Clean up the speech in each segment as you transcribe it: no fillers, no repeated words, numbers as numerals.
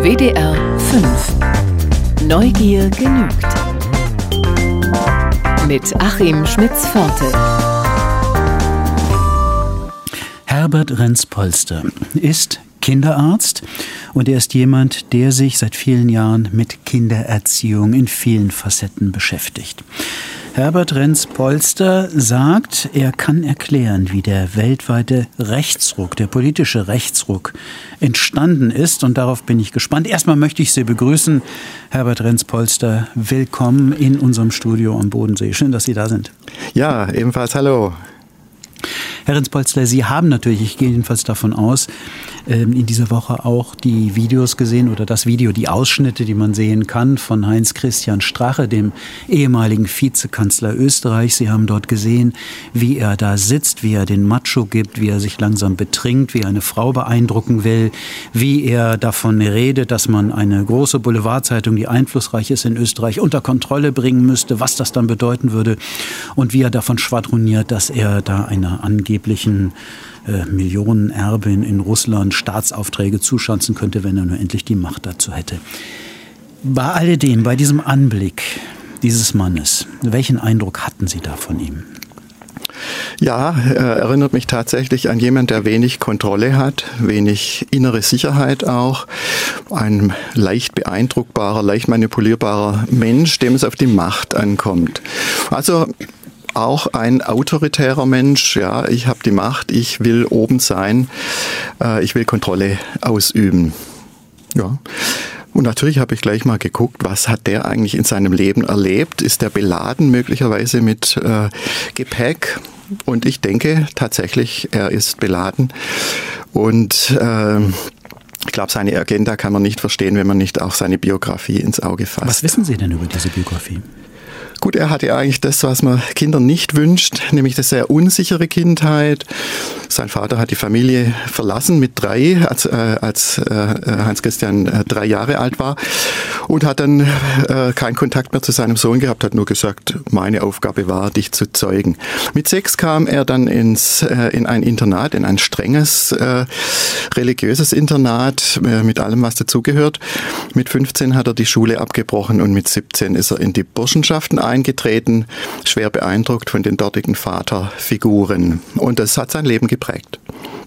WDR 5. Neugier genügt. Mit Achim Schmitz-Pforte. Herbert Renz-Polster ist Kinderarzt und er ist jemand, der sich seit vielen Jahren mit Kindererziehung in vielen Facetten beschäftigt. Herbert Renz-Polster sagt, er kann erklären, wie der weltweite Rechtsruck, der politische Rechtsruck entstanden ist. Und darauf bin ich gespannt. Erstmal möchte ich Sie begrüßen, Herbert Renz-Polster. Willkommen in unserem Studio am Bodensee. Schön, dass Sie da sind. Ja, ebenfalls hallo. Herr Renz-Polster, Sie haben natürlich, ich gehe jedenfalls davon aus, in dieser Woche auch die Videos gesehen oder das Video, die Ausschnitte, die man sehen kann von Heinz-Christian Strache, dem ehemaligen Vizekanzler Österreichs. Sie haben dort gesehen, wie er da sitzt, wie er den Macho gibt, wie er sich langsam betrinkt, wie er eine Frau beeindrucken will, wie er davon redet, dass man eine große Boulevardzeitung, die einflussreich ist in Österreich, unter Kontrolle bringen müsste, was das dann bedeuten würde und wie er davon schwadroniert, dass er da einer angeblichen Millionenerbin in Russland Staatsaufträge zuschanzen könnte, wenn er nur endlich die Macht dazu hätte. Bei alledem, bei diesem Anblick dieses Mannes, welchen Eindruck hatten Sie da von ihm? Ja, erinnert mich tatsächlich an jemanden, der wenig Kontrolle hat, wenig innere Sicherheit auch. Ein leicht beeindruckbarer, leicht manipulierbarer Mensch, dem es auf die Macht ankommt. Also auch ein autoritärer Mensch, ja, ich habe die Macht, ich will oben sein, ich will Kontrolle ausüben. Ja. Und natürlich habe ich gleich mal geguckt, was hat der eigentlich in seinem Leben erlebt? Ist der beladen möglicherweise mit Gepäck? Und ich denke tatsächlich, er ist beladen. Und ich glaube, seine Agenda kann man nicht verstehen, wenn man nicht auch seine Biografie ins Auge fasst. Was wissen Sie denn über diese Biografie? Gut, er hatte eigentlich das, was man Kindern nicht wünscht, nämlich eine sehr unsichere Kindheit. Sein Vater hat die Familie verlassen mit 3, als Heinz-Christian 3 Jahre alt war und hat dann keinen Kontakt mehr zu seinem Sohn gehabt, hat nur gesagt, meine Aufgabe war, dich zu zeugen. Mit 6 kam er dann in ein Internat, in ein strenges religiöses Internat mit allem, was dazugehört. Mit 15 hat er die Schule abgebrochen und mit 17 ist er in die Burschenschaften eingetreten, schwer beeindruckt von den dortigen Vaterfiguren. Und das hat sein Leben geprägt.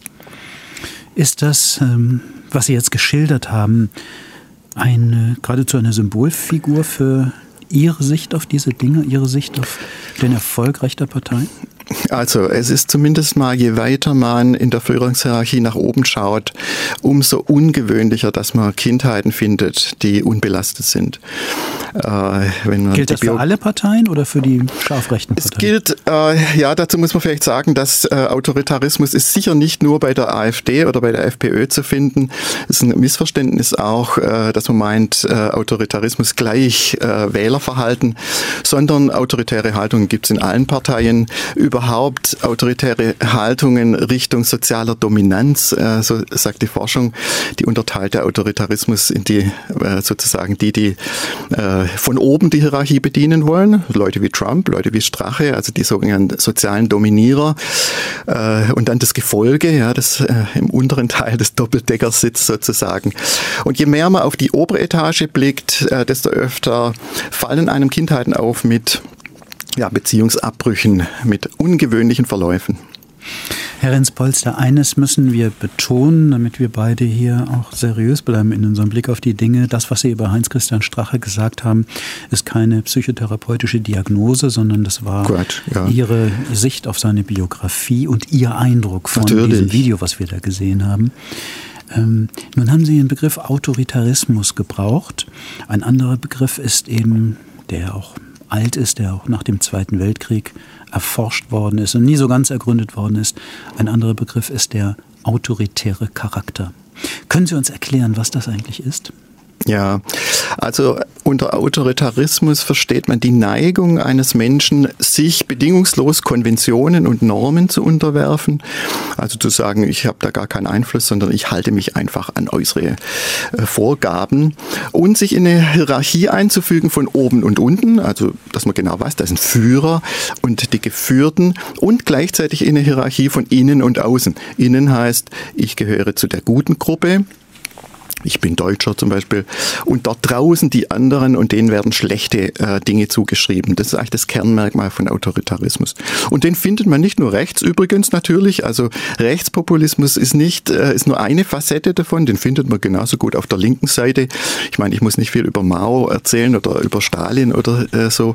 Ist das, was Sie jetzt geschildert haben, geradezu eine Symbolfigur für Ihre Sicht auf diese Dinge, Ihre Sicht auf den Erfolg rechter Parteien? Also es ist zumindest mal, je weiter man in der Führungshierarchie nach oben schaut, umso ungewöhnlicher, dass man Kindheiten findet, die unbelastet sind. Gilt das für alle Parteien oder für die scharfrechten Parteien? Es gilt, ja, dazu muss man vielleicht sagen, dass Autoritarismus ist sicher nicht nur bei der AfD oder bei der FPÖ zu finden. Es ist ein Missverständnis auch, dass man meint, Autoritarismus gleich Wählerverhalten, sondern autoritäre Haltungen gibt es in allen Parteien. Überhaupt autoritäre Haltungen Richtung sozialer Dominanz, so sagt die Forschung, die unterteilt der Autoritarismus in die sozusagen die von oben die Hierarchie bedienen wollen, Leute wie Trump, Leute wie Strache, also die sogenannten sozialen Dominierer, und dann das Gefolge, ja, das im unteren Teil des Doppeldeckers sitzt sozusagen. Und je mehr man auf die obere Etage blickt, desto öfter fallen einem Kindheiten auf mit Beziehungsabbrüchen, mit ungewöhnlichen Verläufen. Herr Renz-Polster, eines müssen wir betonen, damit wir beide hier auch seriös bleiben in unserem Blick auf die Dinge. Das, was Sie über Heinz-Christian Strache gesagt haben, ist keine psychotherapeutische Diagnose, sondern das war Ihre Sicht auf seine Biografie und Ihr Eindruck von diesem Video, was wir da gesehen haben. Nun haben Sie den Begriff Autoritarismus gebraucht. Ein anderer Begriff ist eben, der auch alt ist, der auch nach dem Zweiten Weltkrieg erforscht worden ist und nie so ganz ergründet worden ist. Ein anderer Begriff ist der autoritäre Charakter. Können Sie uns erklären, was das eigentlich ist? Ja, also unter Autoritarismus versteht man die Neigung eines Menschen, sich bedingungslos Konventionen und Normen zu unterwerfen. Also zu sagen, ich habe da gar keinen Einfluss, sondern ich halte mich einfach an äußere Vorgaben. Und sich in eine Hierarchie einzufügen von oben und unten, also dass man genau weiß, da ist ein Führer und die Geführten und gleichzeitig in eine Hierarchie von innen und außen. Innen heißt, ich gehöre zu der guten Gruppe. ich bin Deutscher zum Beispiel, und dort draußen die anderen und denen werden schlechte Dinge zugeschrieben. Das ist eigentlich das Kernmerkmal von Autoritarismus. Und den findet man nicht nur rechts übrigens natürlich, also Rechtspopulismus ist nur eine Facette davon, den findet man genauso gut auf der linken Seite. Ich meine, ich muss nicht viel über Mao erzählen oder über Stalin oder so.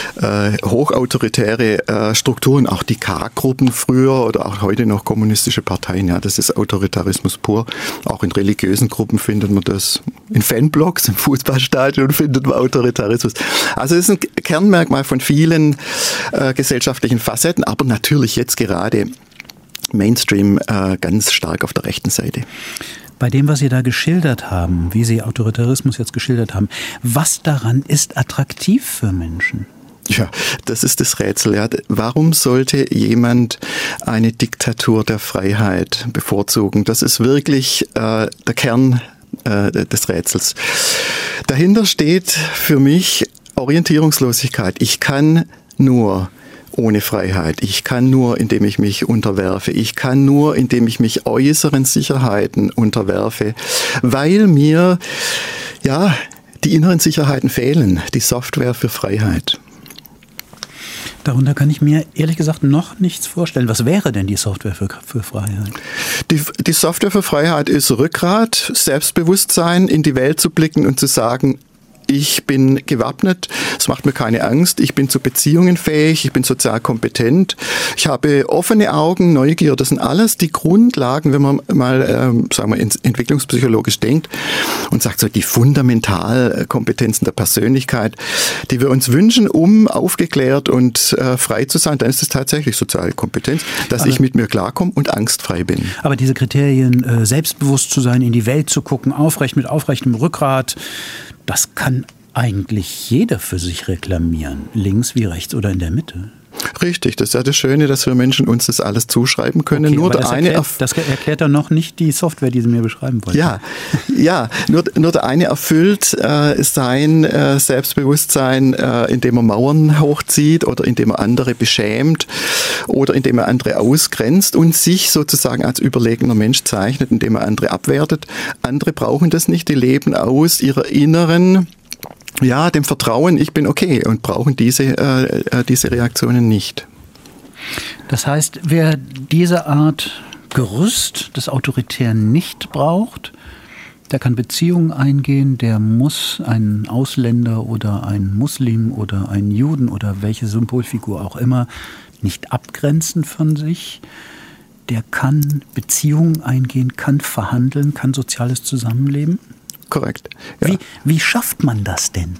Hochautoritäre Strukturen, auch die K-Gruppen früher oder auch heute noch kommunistische Parteien, ja, das ist Autoritarismus pur. Auch in religiösen Gruppen findet man das, in Fanblogs, im Fußballstadion findet man Autoritarismus. Also es ist ein Kernmerkmal von vielen gesellschaftlichen Facetten, aber natürlich jetzt gerade Mainstream ganz stark auf der rechten Seite. Bei dem, was Sie da geschildert haben, wie Sie Autoritarismus jetzt geschildert haben, was daran ist attraktiv für Menschen? Ja, das ist das Rätsel. Ja. Warum sollte jemand eine Diktatur der Freiheit bevorzugen? Das ist wirklich der Kern des Rätsels. Dahinter steht für mich Orientierungslosigkeit. Ich kann nur ohne Freiheit. Ich kann nur, indem ich mich unterwerfe. Ich kann nur, indem ich mich äußeren Sicherheiten unterwerfe, weil mir ja die inneren Sicherheiten fehlen, die Software für Freiheit. Darunter kann ich mir ehrlich gesagt noch nichts vorstellen. Was wäre denn die Software für Freiheit? Die Software für Freiheit ist Rückgrat, Selbstbewusstsein, in die Welt zu blicken und zu sagen, ich bin gewappnet, es macht mir keine Angst, ich bin zu Beziehungen fähig, ich bin sozial kompetent, ich habe offene Augen, Neugier, das sind alles die Grundlagen, wenn man mal, sagen wir, entwicklungspsychologisch denkt und sagt so die Fundamentalkompetenzen der Persönlichkeit, die wir uns wünschen, um aufgeklärt und frei zu sein, dann ist es tatsächlich soziale Kompetenz, dass ich mit mir klarkomme und angstfrei bin. Aber diese Kriterien, selbstbewusst zu sein, in die Welt zu gucken, mit aufrechtem Rückgrat, das kann eigentlich jeder für sich reklamieren, links wie rechts oder in der Mitte. Richtig, das ist ja das Schöne, dass wir Menschen uns das alles zuschreiben können. Okay, nur das erklärt dann noch nicht die Software, die Sie mir beschreiben wollten. Ja, nur der eine erfüllt sein Selbstbewusstsein, indem er Mauern hochzieht oder indem er andere beschämt oder indem er andere ausgrenzt und sich sozusagen als überlegener Mensch zeichnet, indem er andere abwertet. Andere brauchen das nicht, die leben aus ihrer inneren, ja, dem Vertrauen, ich bin okay, und brauchen diese Reaktionen nicht. Das heißt, wer diese Art Gerüst des Autoritären nicht braucht, der kann Beziehungen eingehen, der muss einen Ausländer oder einen Muslim oder einen Juden oder welche Symbolfigur auch immer nicht abgrenzen von sich. Der kann Beziehungen eingehen, kann verhandeln, kann soziales Zusammenleben. Korrekt. Ja. Wie schafft man das denn?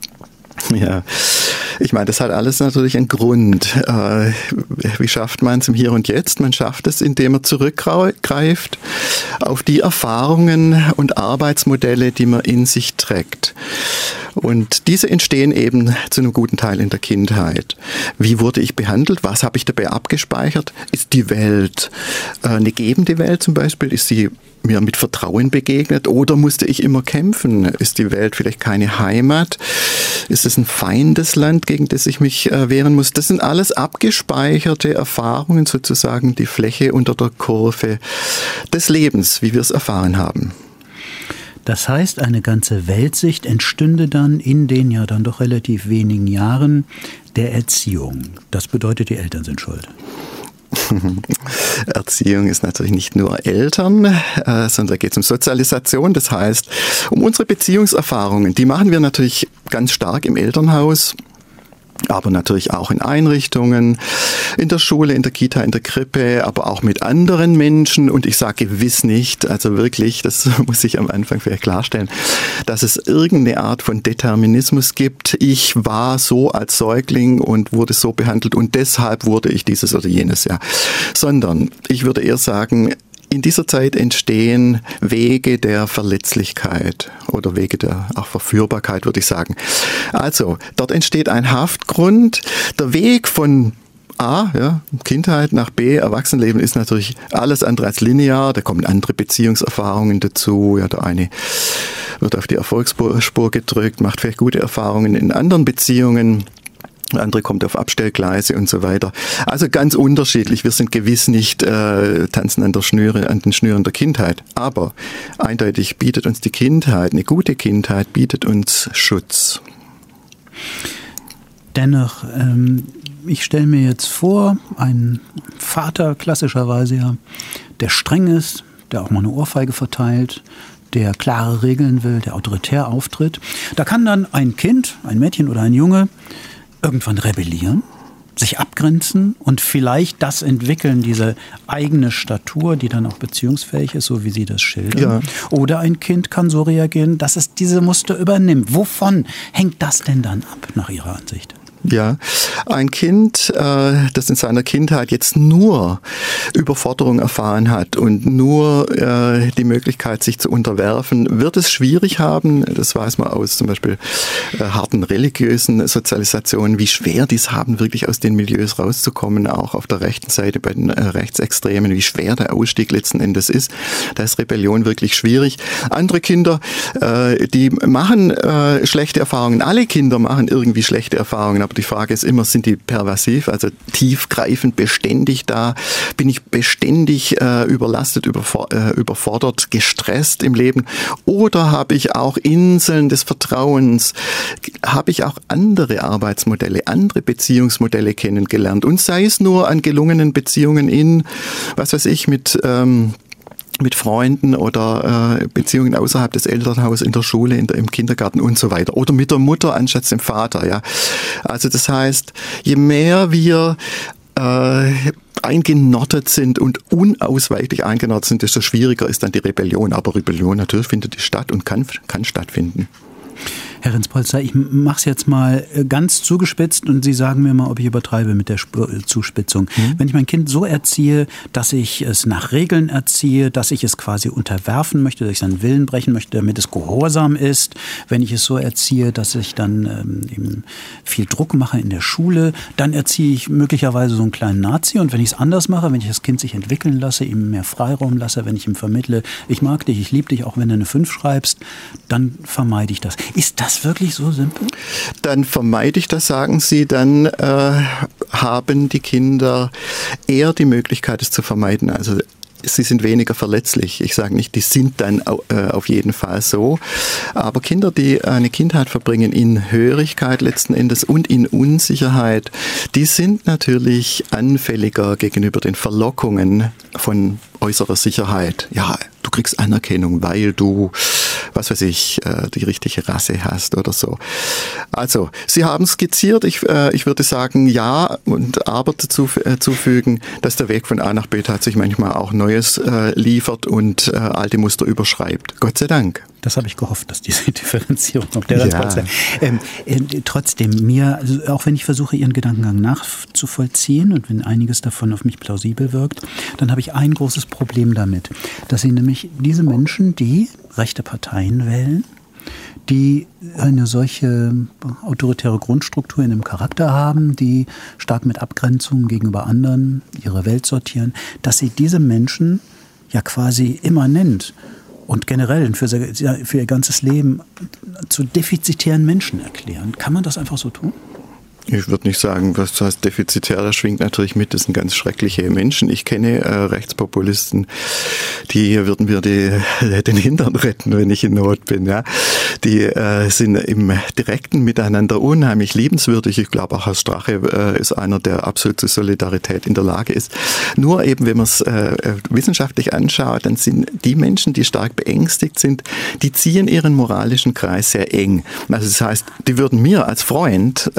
Ja, ich meine, das hat alles natürlich einen Grund. Wie schafft man es im Hier und Jetzt? Man schafft es, indem man zurückgreift auf die Erfahrungen und Arbeitsmodelle, die man in sich trägt. Und diese entstehen eben zu einem guten Teil in der Kindheit. Wie wurde ich behandelt? Was habe ich dabei abgespeichert? Ist die Welt eine gebende Welt zum Beispiel? Ist sie mir mit Vertrauen begegnet oder musste ich immer kämpfen? Ist die Welt vielleicht keine Heimat? Ist es ein Feindesland, gegen das ich mich wehren muss? Das sind alles abgespeicherte Erfahrungen, sozusagen die Fläche unter der Kurve des Lebens, wie wir es erfahren haben. Das heißt, eine ganze Weltsicht entstünde dann in den ja dann doch relativ wenigen Jahren der Erziehung. Das bedeutet, die Eltern sind schuld. Erziehung ist natürlich nicht nur Eltern, sondern da geht es um Sozialisation. Das heißt, um unsere Beziehungserfahrungen. Die machen wir natürlich ganz stark im Elternhaus, aber natürlich auch in Einrichtungen, in der Schule, in der Kita, in der Krippe, aber auch mit anderen Menschen. Und ich sage gewiss nicht, also wirklich, das muss ich am Anfang vielleicht klarstellen, dass es irgendeine Art von Determinismus gibt. Ich war so als Säugling und wurde so behandelt und deshalb wurde ich dieses oder jenes, ja. Sondern ich würde eher sagen, in dieser Zeit entstehen Wege der Verletzlichkeit oder Wege der auch Verführbarkeit, würde ich sagen. Also, dort entsteht ein Haftgrund. Der Weg von A, ja, Kindheit, nach B, Erwachsenenleben ist natürlich alles andere als linear. Da kommen andere Beziehungserfahrungen dazu. Ja, der eine wird auf die Erfolgsspur gedrückt, macht vielleicht gute Erfahrungen in anderen Beziehungen. andere kommt auf Abstellgleise und so weiter. Also ganz unterschiedlich. Wir sind gewiss nicht tanzen an den Schnüren der Kindheit. Aber eindeutig bietet uns die Kindheit, eine gute Kindheit, bietet uns Schutz. Dennoch, ich stelle mir jetzt vor, ein Vater klassischerweise ja, der streng ist, der auch mal eine Ohrfeige verteilt, der klare Regeln will, der autoritär auftritt. Da kann dann ein Kind, ein Mädchen oder ein Junge irgendwann rebellieren, sich abgrenzen und vielleicht das entwickeln, diese eigene Statur, die dann auch beziehungsfähig ist, so wie Sie das schildern. Ja. Oder ein Kind kann so reagieren, dass es diese Muster übernimmt. Wovon hängt das denn dann ab, nach Ihrer Ansicht? Ja, ein Kind, das in seiner Kindheit jetzt nur Überforderung erfahren hat und nur die Möglichkeit, sich zu unterwerfen, wird es schwierig haben. Das weiß man aus zum Beispiel harten religiösen Sozialisationen, wie schwer die es haben, wirklich aus den Milieus rauszukommen, auch auf der rechten Seite bei den Rechtsextremen, wie schwer der Ausstieg letzten Endes ist. Da ist Rebellion wirklich schwierig. Andere Kinder, die machen schlechte Erfahrungen. Alle Kinder machen irgendwie schlechte Erfahrungen. Aber die Frage ist immer, sind die pervasiv, also tiefgreifend, beständig da? Bin ich beständig überlastet, überfordert, gestresst im Leben? Oder habe ich auch Inseln des Vertrauens? Habe ich auch andere Arbeitsmodelle, andere Beziehungsmodelle kennengelernt? Und sei es nur an gelungenen Beziehungen in, was weiß ich, mit Freunden oder Beziehungen außerhalb des Elternhauses, in der Schule, im Kindergarten und so weiter. Oder mit der Mutter anstatt dem Vater. Ja. Also das heißt, je mehr wir eingenottet sind und unausweichlich eingenottet sind, desto schwieriger ist dann die Rebellion. Aber Rebellion natürlich findet die statt und kann stattfinden. Herr Rinspolzer, ich mache es jetzt mal ganz zugespitzt und Sie sagen mir mal, ob ich übertreibe mit der Zuspitzung. Wenn ich mein Kind so erziehe, dass ich es nach Regeln erziehe, dass ich es quasi unterwerfen möchte, dass ich seinen Willen brechen möchte, damit es gehorsam ist, wenn ich es so erziehe, dass ich dann eben viel Druck mache in der Schule, dann erziehe ich möglicherweise so einen kleinen Nazi. Und wenn ich es anders mache, wenn ich das Kind sich entwickeln lasse, ihm mehr Freiraum lasse, wenn ich ihm vermittle, ich mag dich, ich liebe dich, auch wenn du eine 5 schreibst, dann vermeide ich das. Ist das wirklich so simpel? Dann vermeide ich das, sagen Sie, dann haben die Kinder eher die Möglichkeit, es zu vermeiden. Also sie sind weniger verletzlich. Ich sage nicht, die sind dann auf jeden Fall so. Aber Kinder, die eine Kindheit verbringen in Hörigkeit letzten Endes und in Unsicherheit, die sind natürlich anfälliger gegenüber den Verlockungen von äußerer Sicherheit. Ja, du kriegst Anerkennung, weil du, was weiß ich, die richtige Rasse hast oder so. Also, Sie haben skizziert, ich würde sagen, ja, und aber zufügen, dass der Weg von A nach B tatsächlich manchmal auch Neues liefert und alte Muster überschreibt. Gott sei Dank. Das habe ich gehofft, dass diese Differenzierung auf der Transport trotzdem, mir, also auch wenn ich versuche, Ihren Gedankengang nachzuvollziehen und wenn einiges davon auf mich plausibel wirkt, dann habe ich ein großes Problem damit, dass Sie nämlich diese Menschen, die rechte Parteien wählen, die eine solche autoritäre Grundstruktur in dem Charakter haben, die stark mit Abgrenzungen gegenüber anderen ihre Welt sortieren, dass Sie diese Menschen ja quasi immanent und generell für ihr ganzes Leben zu defizitären Menschen erklären. Kann man das einfach so tun? Ich würde nicht sagen, was heißt defizitär, das schwingt natürlich mit, das sind ganz schreckliche Menschen. Ich kenne Rechtspopulisten, die würden mir den Hintern retten, wenn ich in Not bin. Ja. Die sind im direkten Miteinander unheimlich liebenswürdig. Ich glaube, auch Herr Strache ist einer, der absolut zur Solidarität in der Lage ist. Nur eben, wenn man es wissenschaftlich anschaut, dann sind die Menschen, die stark beängstigt sind, die ziehen ihren moralischen Kreis sehr eng. Also das heißt, die würden mir als Freund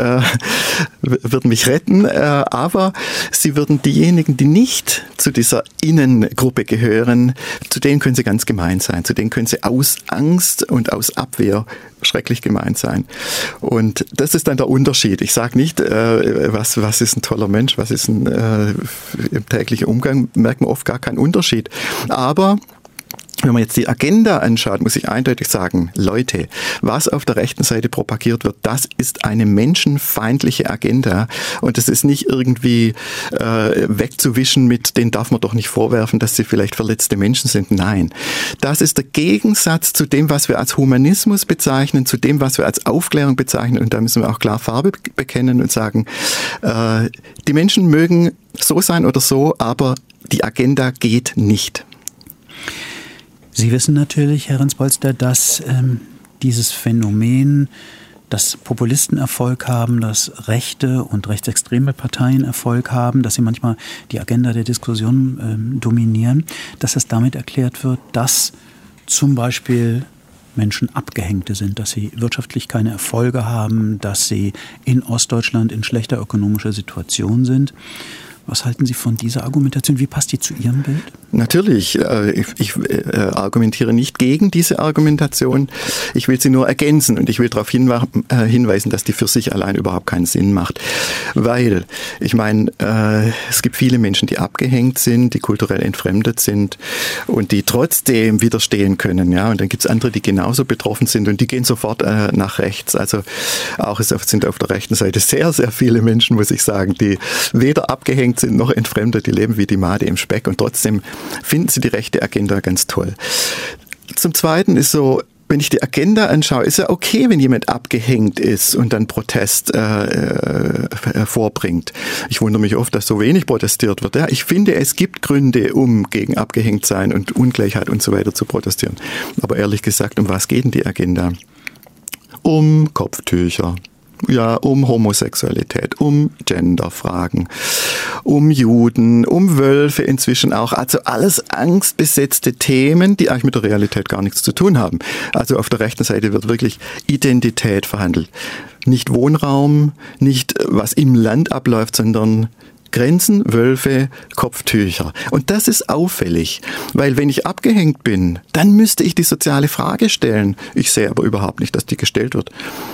würden mich retten, aber sie würden diejenigen, die nicht zu dieser Innengruppe gehören, zu denen können sie ganz gemein sein, zu denen können sie aus Angst und aus Abwehr schrecklich gemein sein. Und das ist dann der Unterschied. Ich sage nicht, was ist ein toller Mensch, was ist ein im täglichen Umgang, merkt man oft gar keinen Unterschied. Aber Wenn man jetzt die Agenda anschaut, muss ich eindeutig sagen, Leute, was auf der rechten Seite propagiert wird, das ist eine menschenfeindliche Agenda und es ist nicht irgendwie wegzuwischen mit, denen darf man doch nicht vorwerfen, dass sie vielleicht verletzte Menschen sind. Nein, das ist der Gegensatz zu dem, was wir als Humanismus bezeichnen, zu dem, was wir als Aufklärung bezeichnen und da müssen wir auch klar Farbe bekennen und sagen, die Menschen mögen so sein oder so, aber die Agenda geht nicht. Sie wissen natürlich, Herr Renz-Polster, dass dieses Phänomen, dass Populisten Erfolg haben, dass rechte und rechtsextreme Parteien Erfolg haben, dass sie manchmal die Agenda der Diskussion dominieren, dass es damit erklärt wird, dass zum Beispiel Menschen Abgehängte sind, dass sie wirtschaftlich keine Erfolge haben, dass sie in Ostdeutschland in schlechter ökonomischer Situation sind. Was halten Sie von dieser Argumentation? Wie passt die zu Ihrem Bild? Natürlich, ich argumentiere nicht gegen diese Argumentation. Ich will sie nur ergänzen und ich will darauf hinweisen, dass die für sich allein überhaupt keinen Sinn macht. Weil, ich meine, es gibt viele Menschen, die abgehängt sind, die kulturell entfremdet sind und die trotzdem widerstehen können. Ja? Und dann gibt es andere, die genauso betroffen sind und die gehen sofort nach rechts. Also auch es sind auf der rechten Seite sehr, sehr viele Menschen, muss ich sagen, die weder abgehängt sind noch entfremdet, die leben wie die Made im Speck und trotzdem finden sie die rechte Agenda ganz toll. Zum Zweiten ist so, wenn ich die Agenda anschaue, ist ja okay, wenn jemand abgehängt ist und dann Protest vorbringt. Ich wundere mich oft, dass so wenig protestiert wird. Ja, ich finde, es gibt Gründe, um gegen Abgehängtsein und Ungleichheit und so weiter zu protestieren. Aber ehrlich gesagt, um was geht denn die Agenda? Um Kopftücher. Ja, um Homosexualität, um Genderfragen, um Juden, um Wölfe inzwischen auch. Also alles angstbesetzte Themen, die eigentlich mit der Realität gar nichts zu tun haben. Also auf der rechten Seite wird wirklich Identität verhandelt. Nicht Wohnraum, nicht was im Land abläuft, sondern Grenzen, Wölfe, Kopftücher. Und das ist auffällig, weil wenn ich abgehängt bin, dann müsste ich die soziale Frage stellen. Ich sehe aber überhaupt nicht, dass die gestellt wird.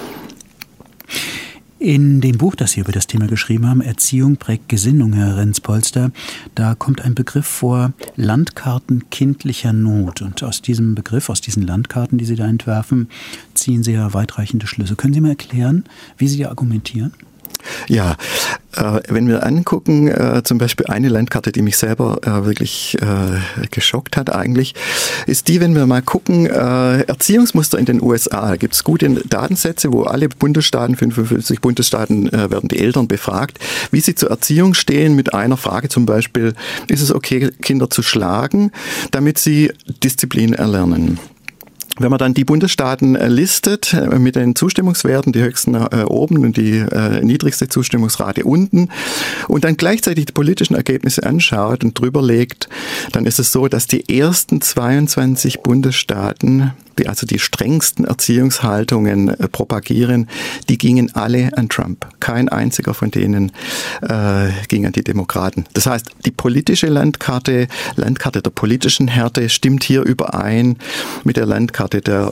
In dem Buch, das Sie über das Thema geschrieben haben, Erziehung prägt Gesinnung, Herr Renz-Polster, da kommt ein Begriff vor, Landkarten kindlicher Not. Und aus diesem Begriff, aus diesen Landkarten, die Sie da entwerfen, ziehen Sie ja weitreichende Schlüsse. Können Sie mal erklären, wie Sie da argumentieren? Ja, wenn wir angucken, zum Beispiel eine Landkarte, die mich selber wirklich geschockt hat eigentlich, ist die, wenn wir mal gucken, Erziehungsmuster in den USA. Da gibt es gute Datensätze, wo alle Bundesstaaten, 55 Bundesstaaten, werden die Eltern befragt, wie sie zur Erziehung stehen mit einer Frage zum Beispiel, ist es okay, Kinder zu schlagen, damit sie Disziplin erlernen? Wenn man dann die Bundesstaaten listet mit den Zustimmungswerten, die höchsten oben und die niedrigste Zustimmungsrate unten und dann gleichzeitig die politischen Ergebnisse anschaut und drüber legt, dann ist es so, dass die ersten 22 Bundesstaaten, die also die strengsten Erziehungshaltungen propagieren, die gingen alle an Trump. Kein einziger von denen ging an die Demokraten. Das heißt, die politische Landkarte der politischen Härte stimmt hier überein mit der Landkarte der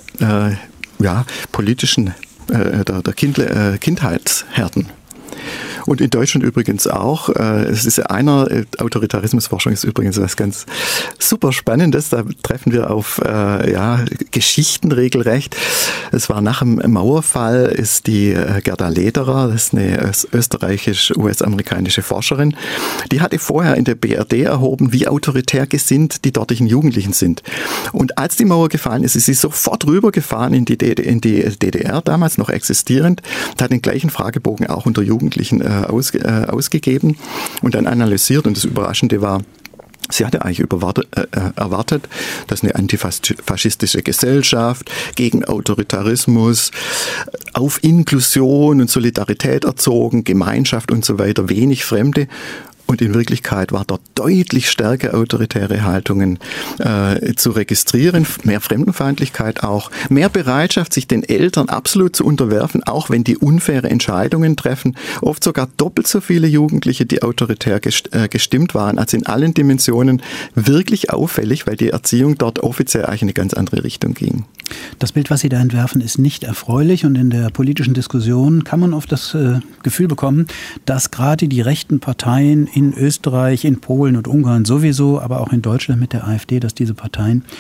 politischen, der Kindheitshärten. Und in Deutschland übrigens auch. Es ist Autoritarismusforschung ist übrigens was ganz super Spannendes. Da treffen wir auf Geschichten regelrecht. Es war nach dem Mauerfall, ist die Gerda Lederer, das ist eine österreichisch-US-amerikanische Forscherin, die hatte vorher in der BRD erhoben, wie autoritär gesinnt die dortigen Jugendlichen sind. Und als die Mauer gefallen ist sie sofort rübergefahren in die DDR, damals noch existierend, und hat den gleichen Fragebogen auch unter Jugendlichen ausgegeben und dann analysiert. Und das Überraschende war, sie hatte eigentlich erwartet, dass eine antifaschistische Gesellschaft gegen Autoritarismus, auf Inklusion und Solidarität erzogen, Gemeinschaft und so weiter, wenig Fremde. Und in Wirklichkeit war dort deutlich stärker autoritäre Haltungen zu registrieren, mehr Fremdenfeindlichkeit auch, mehr Bereitschaft, sich den Eltern absolut zu unterwerfen, auch wenn die unfaire Entscheidungen treffen. Oft sogar doppelt so viele Jugendliche, die autoritär gestimmt waren, als in allen Dimensionen wirklich auffällig, weil die Erziehung dort offiziell eigentlich in eine ganz andere Richtung ging. Das Bild, was Sie da entwerfen, ist nicht erfreulich und in der politischen Diskussion kann man oft das Gefühl bekommen, dass gerade die rechten Parteien in Österreich, in Polen und Ungarn sowieso, aber auch in Deutschland mit der AfD, dass diese Parteien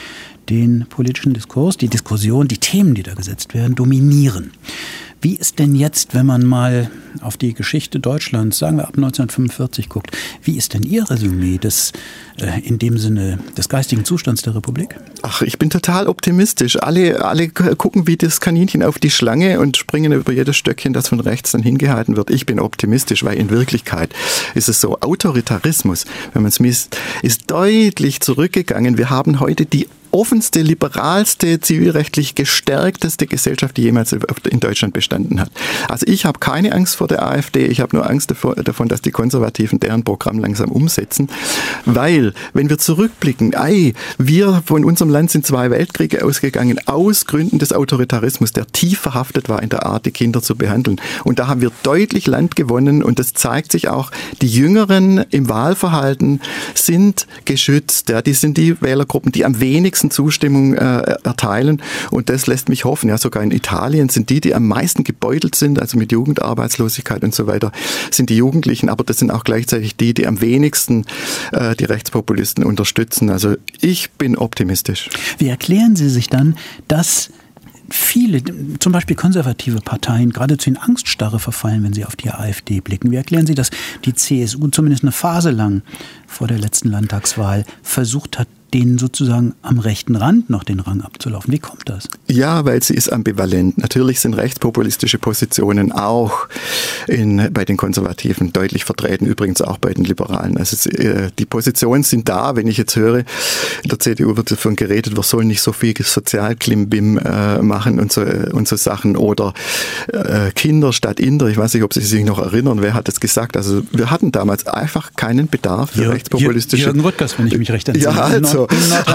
den politischen Diskurs, die Diskussion, die Themen, die da gesetzt werden, dominieren. Wie ist denn jetzt, wenn man mal auf die Geschichte Deutschlands, sagen wir ab 1945 guckt, wie ist denn Ihr Resümee in dem Sinne des geistigen Zustands der Republik? Ach, ich bin total optimistisch. Alle gucken wie das Kaninchen auf die Schlange und springen über jedes Stöckchen, das von rechts dann hingehalten wird. Ich bin optimistisch, weil in Wirklichkeit ist es so, Autoritarismus, wenn man es misst, ist deutlich zurückgegangen. Wir haben heute die offenste, liberalste, zivilrechtlich gestärkteste Gesellschaft, die jemals in Deutschland bestanden hat. Also ich habe keine Angst vor der AfD, ich habe nur Angst davon, dass die Konservativen deren Programm langsam umsetzen, weil, wenn wir zurückblicken, wir von unserem Land sind 2 Weltkriege ausgegangen, aus Gründen des Autoritarismus, der tief verhaftet war in der Art, die Kinder zu behandeln. Und da haben wir deutlich Land gewonnen und das zeigt sich auch, die Jüngeren im Wahlverhalten sind geschützt. Ja, die sind die Wählergruppen, die am wenigsten Zustimmung erteilen und das lässt mich hoffen. Ja, sogar in Italien sind die am meisten gebeutelt sind, also mit Jugendarbeitslosigkeit und so weiter, sind die Jugendlichen, aber das sind auch gleichzeitig die am wenigsten die Rechtspopulisten unterstützen. Also ich bin optimistisch. Wie erklären Sie sich dann, dass viele, zum Beispiel konservative Parteien, geradezu in Angststarre verfallen, wenn sie auf die AfD blicken? Wie erklären Sie, dass die CSU zumindest eine Phase lang vor der letzten Landtagswahl versucht hat, denen sozusagen am rechten Rand noch den Rang abzulaufen? Wie kommt das? Ja, weil sie ist ambivalent. Natürlich sind rechtspopulistische Positionen auch bei den Konservativen deutlich vertreten, übrigens auch bei den Liberalen. Also die Positionen sind da, wenn ich jetzt höre, in der CDU wird davon geredet, wir sollen nicht so viel Sozialklimbim machen und so Sachen oder Kinder statt Inder. Ich weiß nicht, ob Sie sich noch erinnern, wer hat das gesagt? Also wir hatten damals einfach keinen Bedarf für rechtspopulistische... Jürgen Rüttgers, wenn ich mich recht entsinne. Ja, also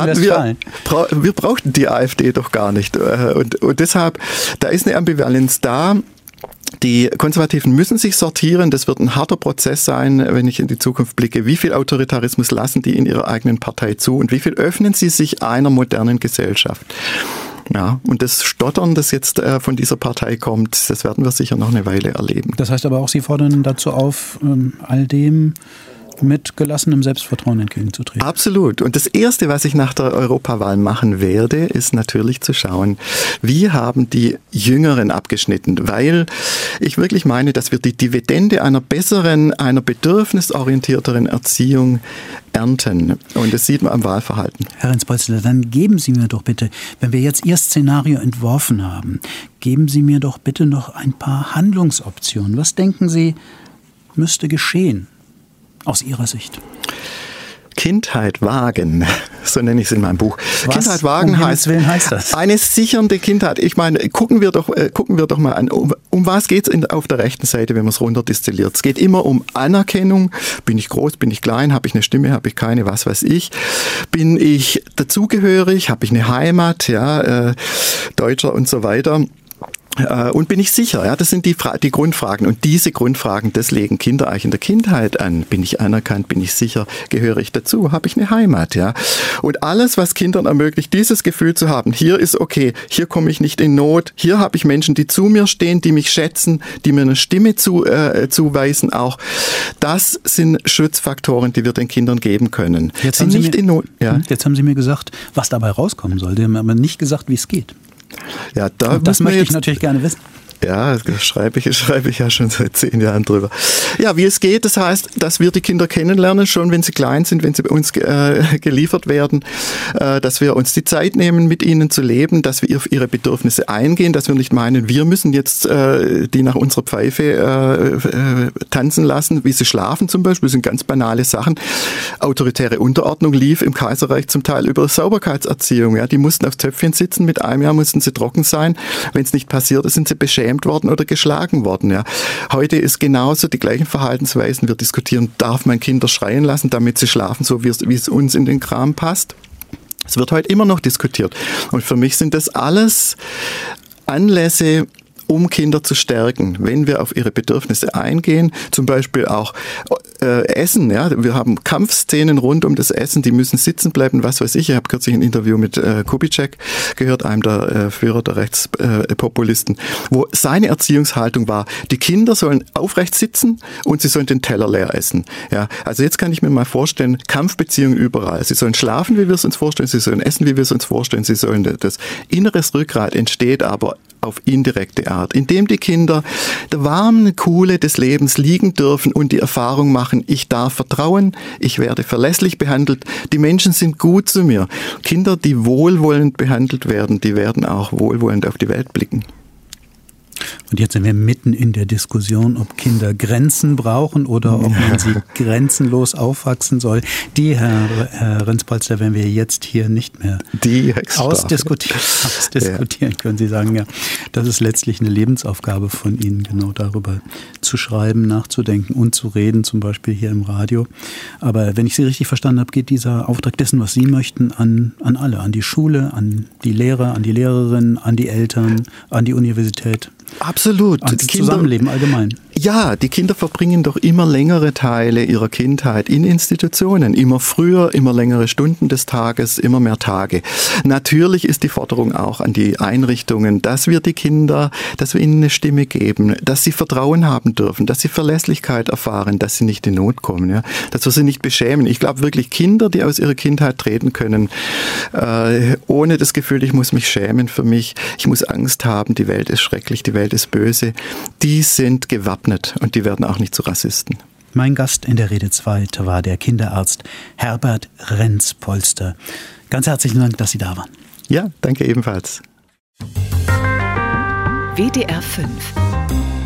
wir brauchten die AfD doch gar nicht. Und deshalb, da ist eine Ambivalenz da. Die Konservativen müssen sich sortieren. Das wird ein harter Prozess sein, wenn ich in die Zukunft blicke. Wie viel Autoritarismus lassen die in ihrer eigenen Partei zu und wie viel öffnen sie sich einer modernen Gesellschaft? Ja, und das Stottern, das jetzt von dieser Partei kommt, das werden wir sicher noch eine Weile erleben. Das heißt aber auch, Sie fordern dazu auf, all dem mit gelassenem Selbstvertrauen entgegenzutreten. Absolut. Und das Erste, was ich nach der Europawahl machen werde, ist natürlich zu schauen, wie haben die Jüngeren abgeschnitten, weil ich wirklich meine, dass wir die Dividende einer besseren, einer bedürfnisorientierteren Erziehung ernten. Und das sieht man am Wahlverhalten. Herr Renz-Polzler, dann geben Sie mir doch bitte, wenn wir jetzt Ihr Szenario entworfen haben, geben Sie mir doch bitte noch ein paar Handlungsoptionen. Was denken Sie, müsste geschehen? Aus Ihrer Sicht? Kindheit wagen, so nenne ich es in meinem Buch. Was Kindheit wagen heißt das? Eine sichernde Kindheit. Ich meine, gucken wir doch mal an, um was geht es auf der rechten Seite, wenn man es runterdestilliert? Es geht immer um Anerkennung. Bin ich groß, bin ich klein, habe ich eine Stimme, habe ich keine, was weiß ich. Bin ich dazugehörig, habe ich eine Heimat, ja, Deutscher und so weiter. Und bin ich sicher? Ja, das sind die Grundfragen. Und diese Grundfragen, das legen Kinder eigentlich in der Kindheit an. Bin ich anerkannt? Bin ich sicher? Gehöre ich dazu? Habe ich eine Heimat? Ja. Und alles, was Kindern ermöglicht, dieses Gefühl zu haben, hier ist okay, hier komme ich nicht in Not, hier habe ich Menschen, die zu mir stehen, die mich schätzen, die mir eine Stimme zuweisen auch. Das sind Schutzfaktoren, die wir den Kindern geben können. Jetzt haben Sie mir gesagt, was dabei rauskommen soll. Sie haben aber nicht gesagt, wie es geht. Ja, das möchte ich natürlich gerne wissen. Ja, das schreibe ich ja schon seit 10 Jahren drüber. Ja, wie es geht, das heißt, dass wir die Kinder kennenlernen, schon wenn sie klein sind, wenn sie bei uns geliefert werden, dass wir uns die Zeit nehmen, mit ihnen zu leben, dass wir auf ihre Bedürfnisse eingehen, dass wir nicht meinen, wir müssen jetzt die nach unserer Pfeife tanzen lassen, wie sie schlafen zum Beispiel, das sind ganz banale Sachen. Autoritäre Unterordnung lief im Kaiserreich zum Teil über Sauberkeitserziehung. Ja, die mussten aufs Töpfchen sitzen, mit einem Jahr mussten sie trocken sein. Wenn es nicht passiert ist, sind sie beschämt worden oder geschlagen worden. Ja. Heute ist genauso die gleichen Verhaltensweisen. Wir diskutieren, darf man Kinder schreien lassen, damit sie schlafen, so wie es uns in den Kram passt. Es wird heute immer noch diskutiert. Und für mich sind das alles Anlässe, um Kinder zu stärken, wenn wir auf ihre Bedürfnisse eingehen, zum Beispiel auch Essen, ja, wir haben Kampfszenen rund um das Essen, die müssen sitzen bleiben, was weiß ich. Ich habe kürzlich ein Interview mit Kubitschek gehört, einem der Führer der Rechtspopulisten, wo seine Erziehungshaltung war, die Kinder sollen aufrecht sitzen und sie sollen den Teller leer essen. Ja, also jetzt kann ich mir mal vorstellen, Kampfbeziehungen überall. Sie sollen schlafen, wie wir es uns vorstellen, sie sollen essen, wie wir es uns vorstellen, sie sollen, das inneres Rückgrat entsteht aber auf indirekte Art, indem die Kinder der warmen Kuhle des Lebens liegen dürfen und die Erfahrung machen, ich darf vertrauen, ich werde verlässlich behandelt, die Menschen sind gut zu mir. Kinder, die wohlwollend behandelt werden, die werden auch wohlwollend auf die Welt blicken. Und jetzt sind wir mitten in der Diskussion, ob Kinder Grenzen brauchen oder ob man sie grenzenlos aufwachsen soll. Die, Herr Renz-Polster, werden wir jetzt hier nicht mehr ausdiskutieren können. Sie sagen ja, das ist letztlich eine Lebensaufgabe von Ihnen, genau darüber zu schreiben, nachzudenken und zu reden, zum Beispiel hier im Radio. Aber wenn ich Sie richtig verstanden habe, geht dieser Auftrag dessen, was Sie möchten, an alle, an die Schule, an die Lehrer, an die Lehrerinnen, an die Eltern, an die Universität. Absolut. Ans Zusammenleben allgemein. Ja, die Kinder verbringen doch immer längere Teile ihrer Kindheit in Institutionen. Immer früher, immer längere Stunden des Tages, immer mehr Tage. Natürlich ist die Forderung auch an die Einrichtungen, dass wir die Kinder, dass wir ihnen eine Stimme geben, dass sie Vertrauen haben dürfen, dass sie Verlässlichkeit erfahren, dass sie nicht in Not kommen, ja, dass wir sie nicht beschämen. Ich glaube wirklich, Kinder, die aus ihrer Kindheit treten können, ohne das Gefühl, ich muss mich schämen für mich, ich muss Angst haben, die Welt ist schrecklich, die Welt ist böse, die sind gewappnet und die werden auch nicht zu Rassisten. Mein Gast in der Rede 2 war der Kinderarzt Herbert Renz-Polster. Ganz herzlichen Dank, dass Sie da waren. Ja, danke ebenfalls. WDR 5